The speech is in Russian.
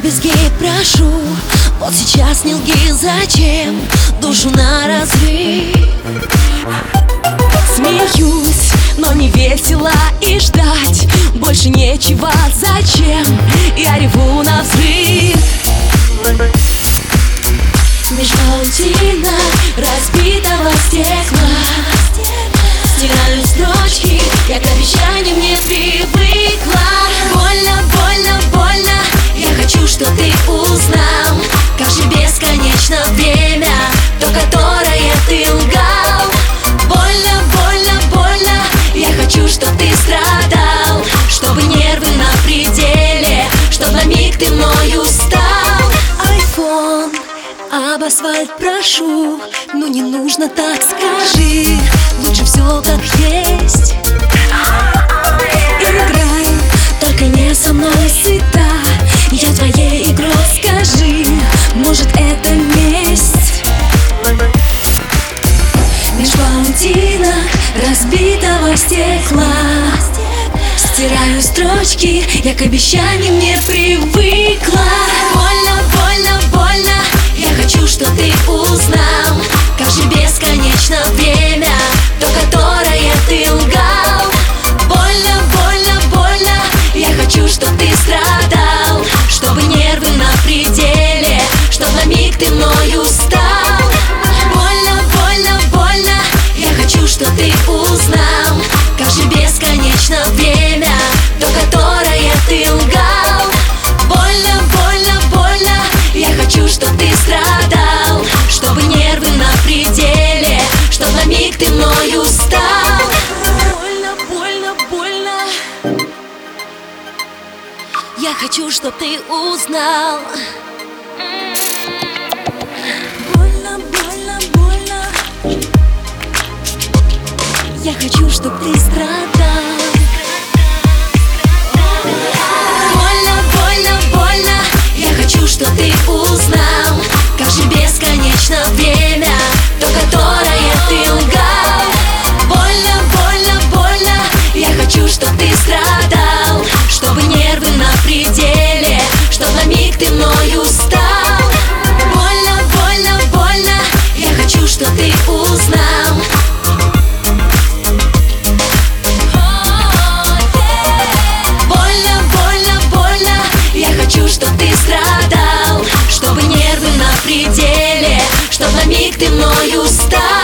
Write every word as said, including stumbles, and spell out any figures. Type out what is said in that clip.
дребезги прошу, вот сейчас не лги, зачем душу на разрыв. Смеюсь, но не весело и ждать больше нечего, зачем я реву на взрыв. Меж паутина разбитого стекла стираю строчки, я к обещаниям не привыкла. Больно, больно, больно, я хочу, чтоб ты узнал, как же бесконечно время, то, которое ты лгал. Больно, больно, больно, я хочу, чтоб ты страдал, чтобы нервы на пределе, чтоб на миг ты мной устал. Айфон, об асфальт прошу, ну не нужно так, скажи, лучше все как есть. Играй, только не со мной, сыта я твоей игрой, скажи, может это месть? Меж паутина разбитого стекла стираю строчки, я к обещаниям не привыкла. Больно, больно, больно, я хочу, чтоб ты узнал, как же бесконечно время, то, которое ты лгал. Больно, больно, больно, я хочу, чтоб ты страдал, чтобы нервы на пределе, чтоб на миг ты мной устал. Больно, больно, больно, я хочу, чтоб ты узнал, как же бесконечно время, то, которое ты лгал. Больно, больно, больно, я хочу, чтоб ты страдал, чтобы нервы на пределе, чтоб на миг ты мной устал. Больно, больно, больно, я хочу, чтоб ты узнал. Больно, больно, больно, я хочу, чтоб ты страдал. Больно, больно, больно, я хочу, чтоб ты узнал, как же бесконечно время, то, которое ты лгал. Больно, больно, больно, я хочу, чтоб ты страдал, чтобы нервы на пределе, чтоб на миг ты мной устал. Больно, больно, больно, я хочу, чтоб ты узнал. Больно, больно, больно, я хочу, чтоб ты страдал, чтобы нервы на пределе, чтоб на миг ты мной устал.